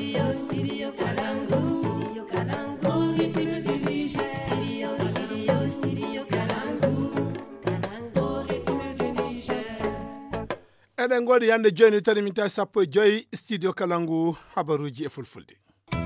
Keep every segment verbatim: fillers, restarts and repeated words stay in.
studio studio Kalangu studio Kalangu studio studio studio Kalangu Kalangu eɗen godi yande joni tani min ta sappo e joyi studio Kalangu habaruji e fulfulde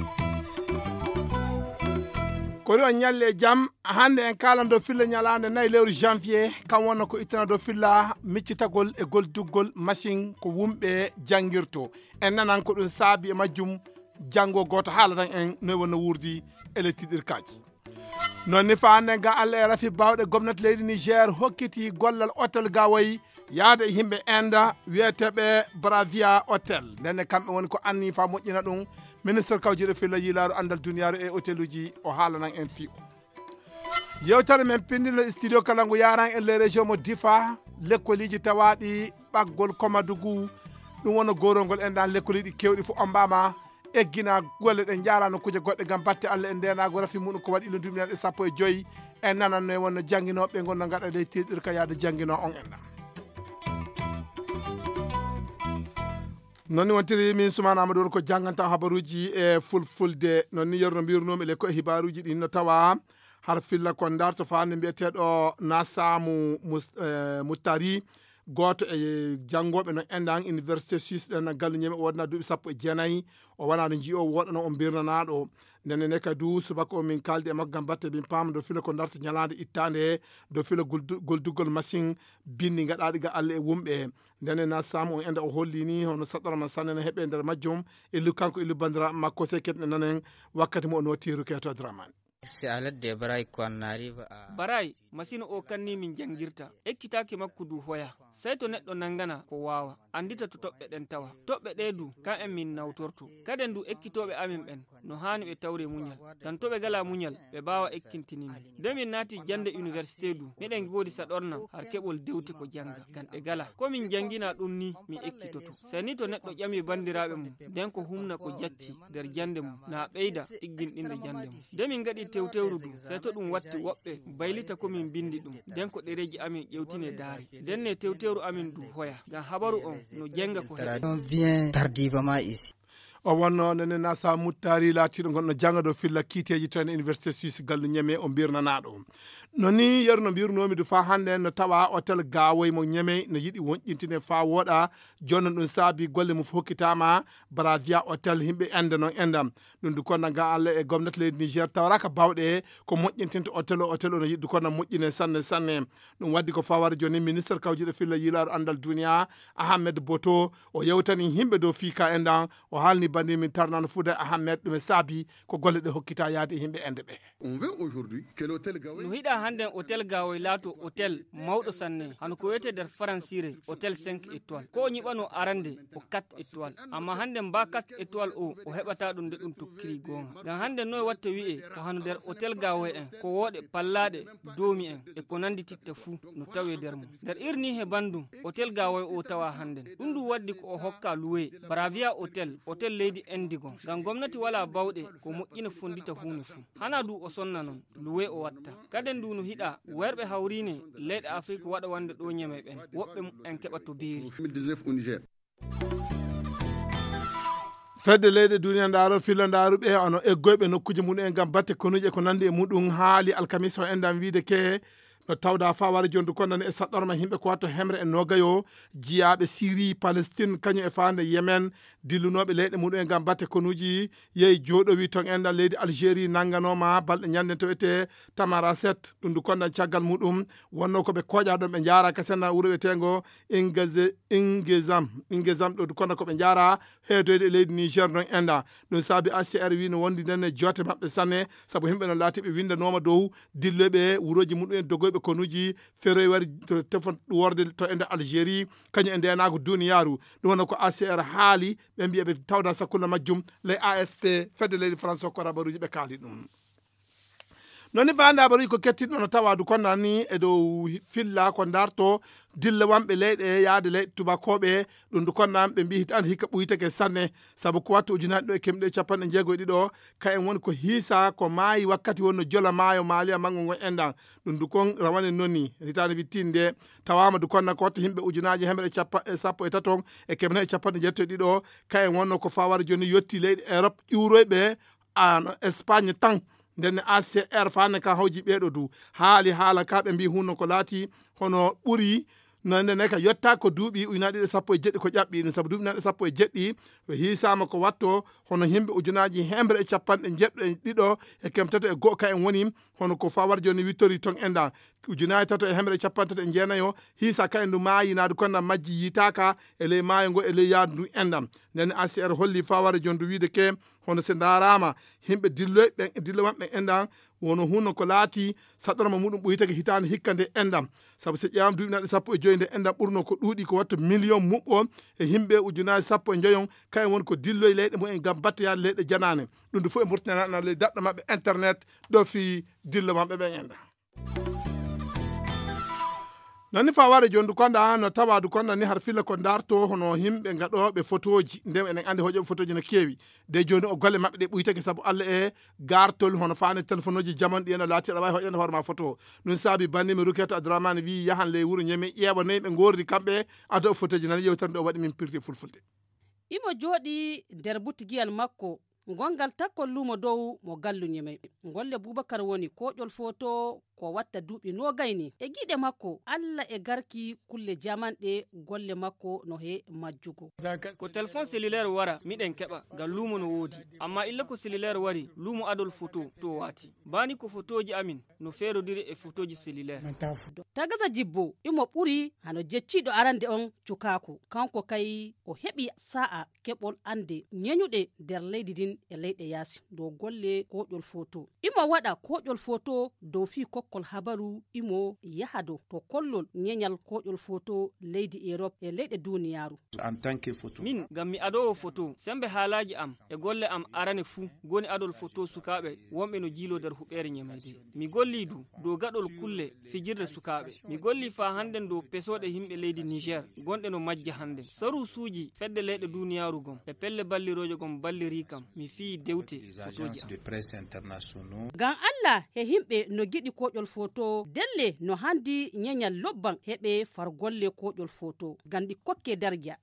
kori on nyalle jam hande en kalan do filla nyalande nay lewru janvier kam wonna ko itana do filla miccitagol e golduggol machine ko wumbe jangirto en nanan ko dun saabi e majjum jango goto haladan en no wona wurdi elettidirkaji non ni fa hande ga Allah e rafi bawde gomnati leydi Niger hokkiti gollal hotel gawayi yaade e himbe enda wieteɓe Bravia hotel nenne kamɓe woni ko anni fa moƴƴina ɗum ministre kawjiɗo filla yilaru andal duniyaru e hoteluji o haalanan en fi yewtere men pindino studio Kalangu yaran en les région mo Difa lekkoliji tawaɗi ɓaggol Komadougou ɗum wona gorongol en dan lekkoliji kewɗi fu ombama eggina golle ɗe jarano kuje goɗɗe gam batte Allah en ndenago rafi muɗum ko waɗi ilum duminaɗe sappo e joyyi en nananno e wonno janguinoɓe gonno gaɗa ley tiɗir ka yaade janguino on enɗa nonni wontiri min Soumana Amadou won ko janganta habaruji e fulfulde nonni yerno mbirnomi le ko hibaruji ɗi no tawa har filla kon darto fande mbiyeteɗo Nasamu Moutari goto e jangoɓe no endan université suisse ɗen gallu ñeme o wodna duuɓi sappo e jeenayyi o wona no jii'o woɗano o birnanaɗo nenne ne kadu subaka o min kaldi e makko gam batte min paama do fila ko darto ñalade ittande do fila golduggol machine bindi gaɗaɗi ga Allah e wumɓe nenne na sam o enda o holli ni hono saɗɗorama sanne no heeɓe nder majjum illu kanko illu bandira makko se ketne nanen wakkati mo o notiru keto Dramane si aladde baray ko annari baray masino o kanni min jangirta ekkitaki makko du hoya sey to neɗɗo nangana ko wawa andita to toɓɓe ɗen tawa toɓɓe ɗe du kan en min nawtorto kaden du ekkitoɓe amin ɓen no hani ɓe tawre muñal tan toɓe gala muñal ɓe bawa ekkintinini nde min naati jande université du miɗen godi saɗorna har keɓol dewte ko janga gan ɗe gala komin jangina ɗum ni mi ekkitoto sey ni to neɗɗo ƴami bandiraɓe mum nden ko humna ko jacci nder jande mum na ɓeyda ɗigginɗinde jande mum nde min gaɗi tewtewru du sey to ɗum watti woɓɓe baylita komin bindi ɗum nden ko ɗereji amin ƴewtine daari nden ne tewtewru amin du hoya ngam habaru on no jenga ko bien tardivement ici o wonno nene Nasa Moutari laatiɗo gonɗo jangado filla kiiteji tan université suisse gallu ñeme o birnanaɗo noni yerno mbirnomi du fa hande no tawa hotel gawoy mo ñeme no yiɗi wonƴintine fa woɗa jonnon ɗum saabi golle mum hokkitama Bravia hotel himɓe ende noon endam ɗum du konna ga Allah e gomnati leydi Niger tawraka bawɗe ko moƴƴintinta hotel o hotel o no yiɗi du konna moƴƴine sanne sanne ɗum waddi ko fawara joni ministre kawjiɗo filla yilaru andal duniya Ahmed Boto o yewtani himɓe dow fika endan o haalni bandi min tarnano Fouda Ahmed ɗum saabi ko golle ɗe hokkita yaade himɓe ende ɓe on veut aujourd'hui que l'hôtel Gawoy no hiɗa hande hôtel Gawoy laato hôtel mawɗo sanne hano ko wiyete nder francire hôtel cinq étoiles ko ñiɓano arande o quatre étoiles amma hande mba quatre étoiles o o heɓata ɗum nde ɗum tokkiri gonga ngam hande noy watte wi'e ko hano nder hôtel Gawoy en ko woɗe pallaɗe doomi en e ko nandi titta fuu no tawe nder mum nder irni he bandum hôtel Gawoy o tawa hande ɗum du waddi ko o hokka loué Bravia hôtel hôtel leydi Indigo ngam gomnati wala bawɗe ko moƴƴina fondita hunde fuu hana du o sonna non loué o watta kaden du no hiɗa werɓe hawrine leyɗe Afrique waɗa wande ɗo ñeme ɓen woɓɓe en keɓa to beeri fedde leyɗe duniya ndaaro filla ndaaruɓe ono eggoyɓe nokkuji muɗum gam batte konuji e ko nandi e muɗum haali alkamisa o endam wiide ke no tawda fa wara jondu konnane e saɗɗorma himɓe ko watto hemre e nogayo jiyaɓe Syrie Palestine kañum e fande Yemen dillunoɓe leyɗe muɗum e gam batte konuji yeyi joɗowi ton enɗan leydi Algérie nanganoma balɗe ñande to wiyete Tamaracet ɗum du kondan caggal muɗum wonno koɓe koƴa ɗon ɓe jara kasena wuuro wiyetengo Ingeze Ingezam Ingezam ɗo du konda koɓe jara heedoyde e leydi Niger ɗon enɗa ɗum saabi A C R wi no wondi nenne jote mabɓe sanne saabu himɓe no laatiɓe windanoma dow dilloɓe wuroji muɗum en dogoyɓe konuji feroy wari to tefon worde to ende Algérie kañum e ndenago duniyaru ɗum wonno ko A C R haali ɓe mbiya ɓe tawda sakkulla majjum les A F P fedde leydi France ko rabaruji ɓe kaali ɗum noni fanda bari ko kettidɗo no tawadu konnani e dow filla ko darto dille wamɓe leyɗe yaade leyɗe tubakoɓe ɗum du konnan ɓe mbi tan hikka ɓuyteke sanne saabu ko wattu ujunaɗe ɗo e kemɗe capanɗe jeegoy ɗiɗo ka en woni ko hiisa ko maayi wakkati wonno jola maayo maaliya mango ngon endan ɗum du kon rawane noni hitande wittinde tawama du konna ko watta himɓe ujunaji hemre capa e sappo e taton e kemne e capanɗe jetto ɗiɗo ka en wonno ko fawara joni yetti leyɗe Europe ƴuuroyɓe an Espagne tan nden A C R fane ka hawji ɓeɗo du haali haala ka ɓe mbi hunno ko laati hono ɓuri nonne ka yotta ko duuɓi ujunaɗe ɗiɗi sappo e jeɗɗi ko ƴaɓɓi ɗum saabu duuɓi naɗe sappo e jeɗɗi ɓe hiisama ko watto hono himɓe ujunaji hembre e capanɗe jeɗɗo e ɗiɗo e kem tato e goho ka en woni hono ko fawar joni wittori ton enda ujunaji tato e hembre e capanɗe tato e jeenayo hiisa ka en du maayi naadu konna majji yitaka e ley maayo ngo e ley yaadu ndu endam nden A C R holli faware joni du wiide ke hono se darama himɓe dilloy ɓen dillo maɓɓe endan wono hunno ko laati saɗorma muɗum ɓoyitake hitande hikka nde endam saabu so ƴewam duuɓi naɗe sappo e joyi nde endam ɓurno ko ɗuuɗi ko watta million muɓɓo e himɓe ujunaji sappo e joyon kayen woni ko dilloye leyɗe mumen gam battayade leyɗe janane ɗum nde fof e murtinana ley daɗɗo mabɓe internet ɗo fi dillo mabɓe ɓen enda nani fa ware jondu konda no tawadu konda ni har filla ko darto hono himɓe gaɗoɓe photoji ndem enen andi hoƴoɓe photoji no keewi de joni o golle mabɓe ɗe ɓuytake saabu Allah e gartol hono fane téléphone uji jamanu ɗi ene laati aɗa wawi hoƴande hoorema photo ɗum saabi bandimi Ruketa Abdourahmane wi yahan ley wuuro ñemi ƴeeɓanoyi ɓe gordi kamɓe ado photoji nan yewtere nde o waɗi min pirti fulfulde imo jooɗi nder butigiyal makko gongal takkol lumo dow mo gallu ñeme golle Boubacar woni koƴol photo ko watta duuɓi no gayni e giɗe makko Allah e garki kulle jamanɗe golle makko no he majjugo ko téléphone cellulaire wara miɗen keɓa ngam lumo no woodi amma illa ko cellulaire wari lumo adol photo to wati bani ko photoji amin no ferodiri e photoji cellulaire tagasa jibbo imo ɓuri hano jecciɗo arande on cukaku kanko kay o heɓi sa'a keɓol ande ñeñuɗe nder leydi din e leyɗe yaasi dow golle koƴol photo imo waɗa koƴol photo dow fi kokkol habaru imo yahado to kollol ñeñal koƴol photo leydi Europe e leyɗe duniyaru en tant que photo min gam mi adowo photo sembe haalaji am e golle am arane fuu goni adol photo sukaɓe wonɓe no jiilo nder huɓere ñemede mi golli du dow gaɗol kulle fijirde sukaɓe mi golli fa handen dow pesoɗe himɓe leydi Niger gonɗe no majja hande saru suuji fedde leyɗe duniyaru gon e pelle balliroje gon balliri kam mi fi dewte photoji am de presse internationaux gam Allah he himɓe no giɗi koƴol photo delle no handi ñeñal lobban heɓe far golle koƴol photo gandi kokke darja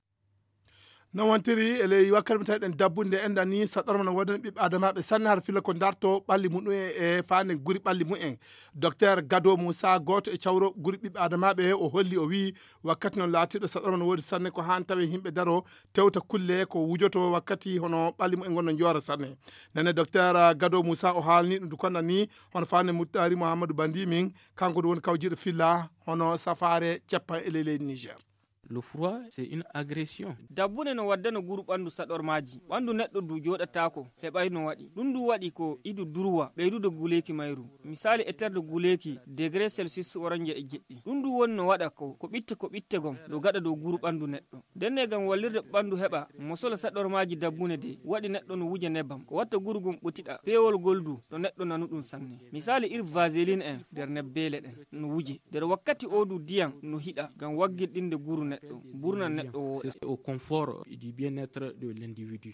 non wontiri ele wakkati mi tawiɗen dabbunde enda ni saɗorma no wodani ɓiɓɓe adamaɓe sanne har filla ko darto ɓalli muɗum e fane guri ɓalli mumen docteur Gado Moussa goto e cawro guri ɓiɓɓe adamaɓe o holli o wi wakkati noon laatiɗo saɗorma no wodi sanne ko han tawi himɓe daro tewta kulle ko wujoto wakkati hono ɓalli mumen gonno joora sanne nane docteur Gado Moussa o haalni ɗum du konna ni hono fane Muttari Mouhamadou Bandi min kanko ɗum woni kawjiɗo filla hono safare ceppan e leydi Niger. Le froid, c'est une agression. dabbune no waddano guru ɓandu saɗormaji ɓandu neɗɗo du joɗatako heɓay no waɗi ɗum du waɗi ko idu durwa ɓeydude guleki mayru misali e terde guleki degré celsius orange e jeɗɗi ɗum du woni no waɗa ko ko ɓitte ko ɓitte gon no gaɗa dow guru ɓandu neɗɗo denne gam wallirde ɓandu heɓa mosola saɗormaji dabbune de waɗi neɗɗo no wuja nebbam ko watta guru gon ɓotiɗa pewol goldu to neɗɗo nanu ɗum sanne misali ir vaseline en nder nebbele ɗen no wuje nder wakkati o du diyan no hiɗa gam waggirɗinde guru neɗɗo burna neɗɗo woɗa C'est au confort du bien-être de l'individu.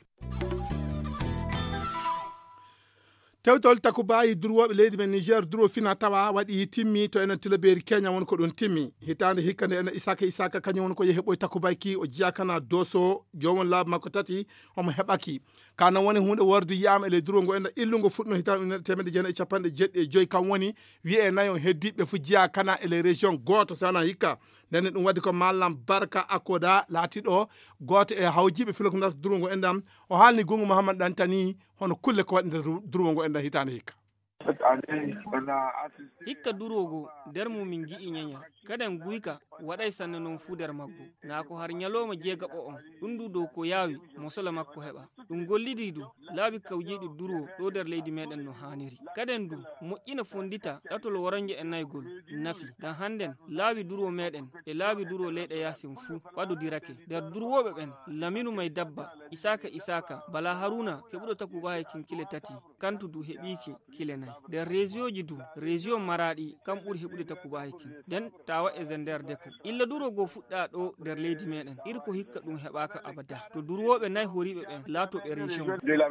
tewtol takubayi durwoɓe leydi men Niger duro fina tawa waɗi timmi to enen tilaberi Kenya woni ko ɗum timmi hitande hikkande ene Isaka Isaka kañum woni ko yehi ɓoy takubayki o jiyakana doso jomon laabi makko tati omo heɓaki kana woni hunde wardu yiyama ele duro ngo enda illungo fuɗno hitande ujunere temedde jeenayi e capanɗe jeɗɗi e joyyi kam woni wiye nayo heddiɓe fu jiyakana ele région goto sana hikka nenne ɗum waddi ko mallam Barka Akoda laatiɗo goto e hawjiɓe filo ko darta duro ngo endam o haalni gongo Mouhamadou Dantani hono kulle ko waɗi nder duro ngo enda hitande hikka hikka durogo nder mum min gi'i ñeña kaden guyka waɗay sanne noon fu nder maggo na ko har ñalowma jeegaɓo on ɗum du dow ko yaawi mosola makko heɓa ɗum gollidi du laabi kawjiɗi duro ɗo nder leydi meɗen no haniri kaden du moƴƴina fondita ɗatol woranje e naygol nafi dan hannden laabi duro meɗen e laabi duro leyɗe yasin fuu ɓadodirake nder durwoɓe ɓen laminu may dabba isaka isaka bala haruna keɓuɗo takuba hay kin kile tati kantu du heɓiki kile nayi nder région ji du région maraɗi kam ɓuuri heɓude takuba hay kin nden tawa e zender deko illa duro go fuɗɗa ɗo nder leydi meɗen iri ko hikka ɗum heɓaka abada to durwoɓe nayi horiɓe ɓen laatoɓe région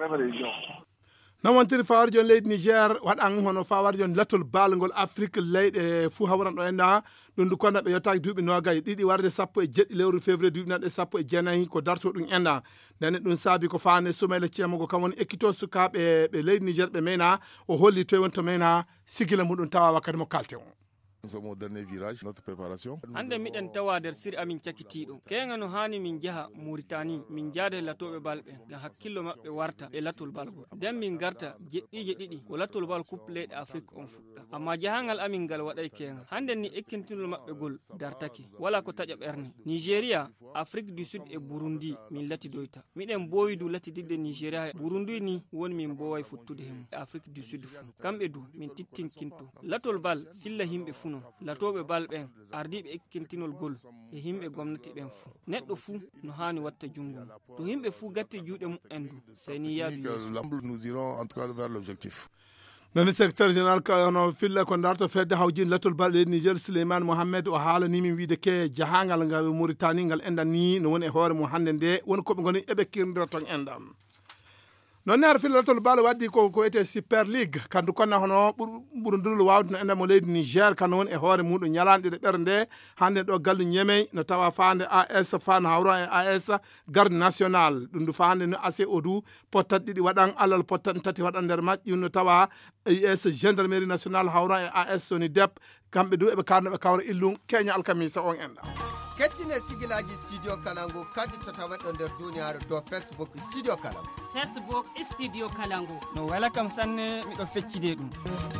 non wontiri fawar jon leydi niger waɗan hono fawar jon lattol balgol afrique leyɗe fuu hawran ɗo enna ɗum ndu konna ɓe yettaki duuɓi nogayi ɗiɗi warde sappo e jeɗɗi lewru février duuɓi nanɗe sappo e jeenayyi ko darto ɗum enna ndene ɗum saabi ko fane soumaila cemogo kam woni ekkito sukaɓe ɓe leydi niger ɓe meyna o holli toye wonto meyna sigila muɗum tawa wakkati mo kalte on. Nous sommes au dernier virage, notre préparation. Hande miɗen tawa nder siri amin cakitiɗo kenga no hani min jaha Mauritanie min jaada e latoɓe balɓe ngam hakkillo maɓɓe warta e latol balgol nden min garta jeɗɗije ɗiɗi ko latol bal coupe leyɗe Afrique on fuɗɗa amma jahangal amin ngal waɗay kenga hande ni ekkintinol maɓɓe gol dartake wala ko taƴa ɓerne Nigeria Afrique du Sud e Burundi min latidoyta miɗen bowi du latididde Nigeria Burundi ni woni min boway futtude hen Afrique du Sud fu kamɓe du min tittinkinto latol bal filla himɓe fu latoɓe bal ɓen ardiɓe ekkintinol gol e himɓe gomnati ɓen fuu neɗɗo fuu no hani watta jungo to himɓe fuu gatti juuɗe mumen du sey ni yaabi nous irons en tout cas vers l'objectif. noni secrétaire général kono filla ko darto fedde hawjin lattol balɗe niger souleymane mohammed o haalani min wiide ke jahangal ngal mauritanie ngal enɗan ni no woni e hoore mum hande nde woni koɓe goni eɓe kirndira ton enɗam non ar filatol balo waddi ko ko ete super league kandu konna hono ɓurudurlo wawde no enda mo leydi niger kano woni e hoore muɗum ñalanɗe ɗe ɓernde hande ɗo gallu ñemey no tawa fande as fan hawra e as garde national ɗum du fande no ase odu pottat ɗiɗi waɗan alal pottat tati waɗan nder majji no tawa as gendarmerie national hawra e as soni dep kamɓe du eɓe karnoɓe kawra illum keña alkamisa on enɗa kettine sigilaji studio kalangu kadi to tawaɗo nder duniyaaru do facebook studio kalangu facebook studio kalangu no wala kam sanne miɗo feccide ɗum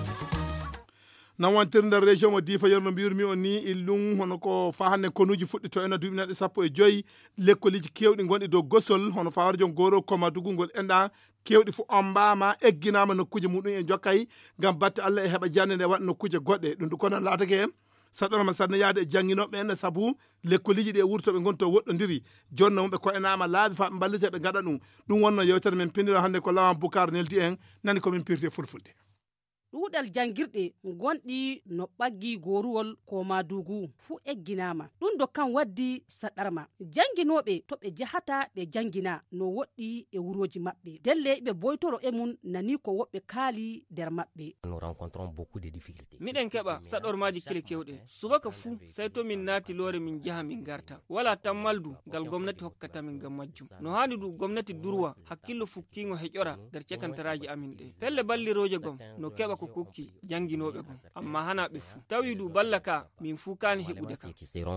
nan wontir nder région mo difa yerno mbiyurmi on ni illum hono ko fa hande konuji fuɗɗi to ena duuɓi neɗɗo sappo e joyyi lekkoliji kewɗi gonɗi dow gosol hono fawar jon goro komadugu ngol enɗa kewɗi fu ombama egginama nokkuje muɗum e jokkay gam batte allah e heɓa jande nde waɗa nokkuje goɗɗe ɗum du kono laatake en saɗoroma sanne yaade e jangguinoɓe ene saabu lekkoliji ɗi e wurtoɓe gonto woɗɗodiri jonno mumɓe ko enama laabi fa ɓe ballite ɓe gaɗa ɗum ɗum wonno yewtere men pindiro hande ko lawan boukar neldi en nani komin pirte fulfulde ɗuuɗal jangirɗe gonɗi no ɓaggi goruwol ko madugu fuu egginama ɗum do kan waddi saɗarma janginoɓe to ɓe jahata ɓe jangina no woɗɗi e wuroji maɓɓe delle ɓe boytoro e mum nani ko woɓɓe kaali nder maɓɓe miɗen keɓa saɗormaji kili kewɗe subaka fuu sey to min naati loore min jaha min garta wala tammaldu ngal gomnati hokkata min gam majjum no hani du gomnati durwa hakkillo fukkigo heƴora nder cekantaraji amin ɗe pelle balliroje gom no keɓa ko kokki janginoɓe gon amma hana ɓe fuu tawi du balla ka min fuu kani heɓude kam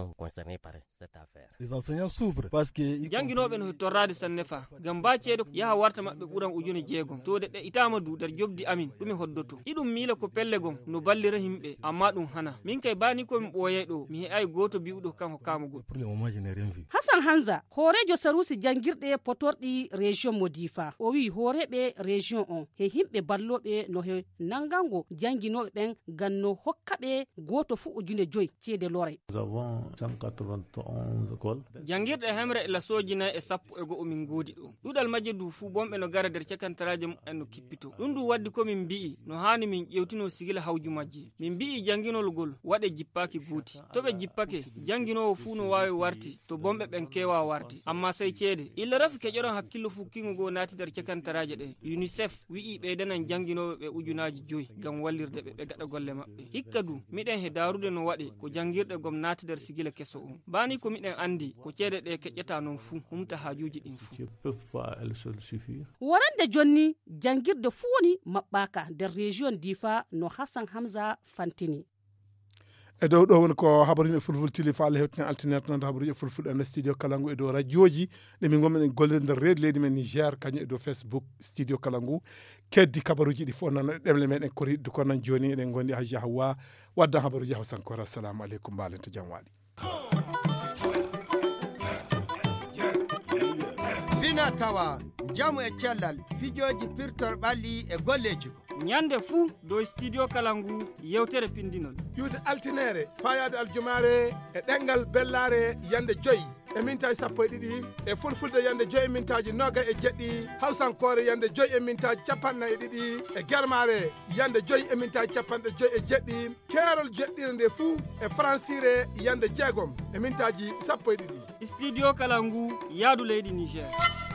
janginoɓe no torrade sanne fa gam ba ceedo yaha warta maɓɓe ɓuran ujune jeegom to de ɗe itama du nder jobdi amin ɗumi hoddoto iɗum miila ko pelle gon no ballira himɓe amma ɗum hana min kay bani komi ɓooyay ɗo mi heɓay goto biwɗo kanko kamugol hasan hanza hoorejo sarusi jangirɗe potorɗi région mo difa o wi hooreɓe région on he himɓe balloɓe no he nangango janginoɓe ɓen gam no hokkaɓe goto fu ujune joyi ceede lore jangirɗe hemre e lasoji nayi e sappo e go'o min goodi ɗo ɗuɗal majje du fuu bonɓe no gara nder cekantaraje mumen no kippito ɗum du waddi komin mbi'i no hani min ƴewtino sigila hawju majji min mbi'i janginol gol waɗe jippaki guuti to ɓe jippake janginowo fuu no wawi warti to bonɓe ɓen kewa warti amma sey ceede illa rafi keƴoron hakkillo fukkingo go naati nder cekantaraje ɗe unicef wi'i ɓeydanan janginoɓe ɓe ujunaji joyi gam wallirde ɓe ɓe gaɗa golle maɓɓe hikka du miɗen he darude no waɗe ko jangirɗe gom naati nder sigila keso on bani ko miɗen andi ko ceede ɗe keƴƴata non fuu humta hajuji ɗin fuu worande jonni jangirde fuu woni maɓɓaka nder région difa no hasan hamza fantini e dow ɗo woni ko habaruji fulful tili fa Allah hewtina alternate noon habaruji fulful e studio kalangu e dow radioji ɗe min gonmen en golle nder reedu leydi men Niger kañum e dow Facebook studio kalangu keddi kabaruji ɗi fof nan ɗemle meɗen koriɗde ko nan joni eɗen gondi Haji Hawa wadda habaruji hawsankore assalamu aleykum mbalen to jam waɗi fina tawa jamu e cellal fijoji pirtor ɓalli e golleji ko nyande fuu do studio kalangu yewtere pindinol yude altinere fayade aljumare e ɗengal bellare yande joyyi e mintaji sappo e ɗiɗi e fulfulde yande joyi e mintaji noga e jeɗɗi hawsankore yande joyi e mintaji capanɗe e ɗiɗi e guermare yande joyi e mintaji capanɗe joyi e jeɗɗi keerol jeɗɗire nde fuu e francire yande jeegom e mintaji sappo e ɗiɗi studio kalangu yaadu leydi niger